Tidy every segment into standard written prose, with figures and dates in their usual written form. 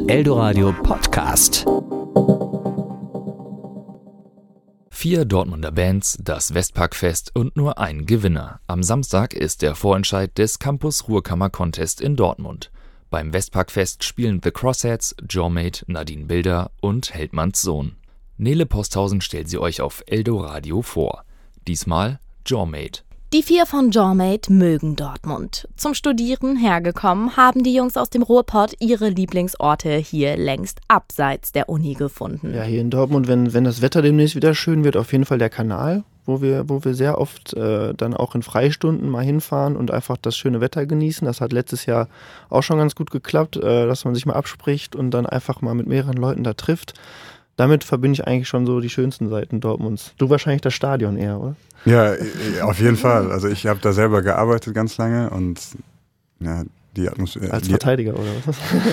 Eldoradio Podcast. 4 Dortmunder Bands, das Westparkfest und nur ein Gewinner. Am Samstag ist der Vorentscheid des Campus Ruhrkammer Contest in Dortmund. Beim Westparkfest spielen The Crossheads, Jawmate, Nadine Bilder und Heldmanns Sohn. Nele Posthausen stellt sie euch auf Eldoradio vor. Diesmal Jawmate. Die 4 von Jawmate mögen Dortmund. Zum Studieren hergekommen haben die Jungs aus dem Ruhrpott ihre Lieblingsorte hier längst abseits der Uni gefunden. Ja, hier in Dortmund, wenn das Wetter demnächst wieder schön wird, auf jeden Fall der Kanal, wo wir sehr oft dann auch in Freistunden mal hinfahren und einfach das schöne Wetter genießen. Das hat letztes Jahr auch schon ganz gut geklappt, dass man sich mal abspricht und dann einfach mal mit mehreren Leuten da trifft. Damit verbinde ich eigentlich schon so die schönsten Seiten Dortmunds. Du wahrscheinlich das Stadion eher, oder? Ja, auf jeden Fall. Also ich habe da selber gearbeitet ganz lange und ja, die Atmosphäre. Als Verteidiger oder was?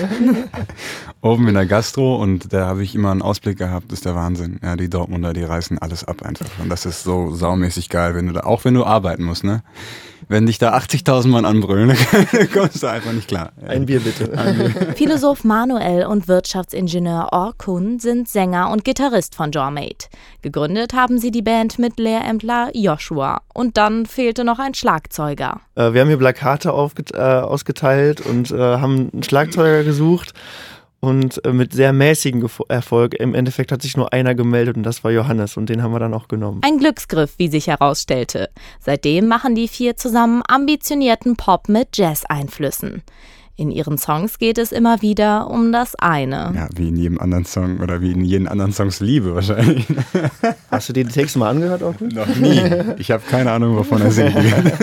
Oben in der Gastro und da habe ich immer einen Ausblick gehabt, das ist der Wahnsinn. Ja, die Dortmunder, die reißen alles ab einfach. Und das ist so saumäßig geil, wenn du da, auch wenn du arbeiten musst, ne? Wenn dich da 80.000 Mann anbrüllen, dann kommst du einfach nicht klar. Ein Bier bitte. Philosoph Manuel und Wirtschaftsingenieur Orkun sind Sänger und Gitarrist von Jawmate. Gegründet haben sie die Band mit Lehrämtler Joshua. Und dann fehlte noch ein Schlagzeuger. Wir haben hier Plakate ausgeteilt und haben einen Schlagzeuger gesucht. Und mit sehr mäßigem Erfolg. Im Endeffekt hat sich nur einer gemeldet und das war Johannes und den haben wir dann auch genommen. Ein Glücksgriff, wie sich herausstellte. Seitdem machen die 4 zusammen ambitionierten Pop mit Jazz-Einflüssen. In ihren Songs geht es immer wieder um das eine. Ja, wie in jedem anderen Song oder wie in jedem anderen Songs Liebe wahrscheinlich. Hast du dir die Texte mal angehört auch? Noch nie. Ich habe keine Ahnung, wovon er singt.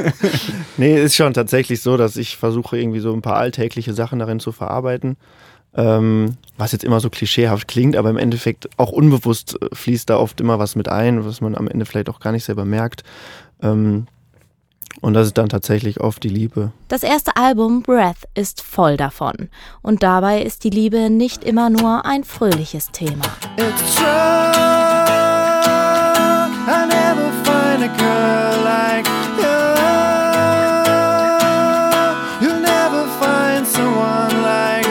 Nee, ist schon tatsächlich so, dass ich versuche irgendwie so ein paar alltägliche Sachen darin zu verarbeiten. Was jetzt immer so klischeehaft klingt, aber im Endeffekt auch unbewusst fließt da oft immer was mit ein, was man am Ende vielleicht auch gar nicht selber merkt. Und das ist dann tatsächlich oft die Liebe. Das erste Album Breath ist voll davon. Und dabei ist die Liebe nicht immer nur ein fröhliches Thema. It's true, I never find a girl like you. You'll never find someone like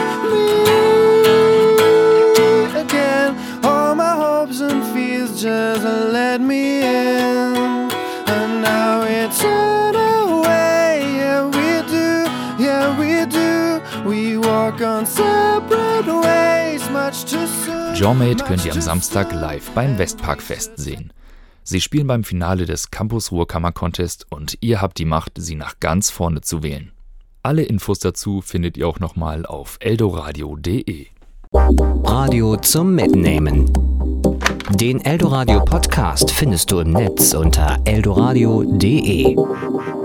just let me in, and now we turn away. Yeah we do. We walk on separate ways, much too soon. Jawmate könnt ihr am Samstag live beim Westparkfest sehen. Sie spielen beim Finale des Campus Ruhrkammer Contest und ihr habt die Macht, sie nach ganz vorne zu wählen. Alle Infos dazu findet ihr auch nochmal auf eldoradio.de. Radio zum Mitnehmen. Den Eldoradio Podcast findest du im Netz unter eldoradio.de.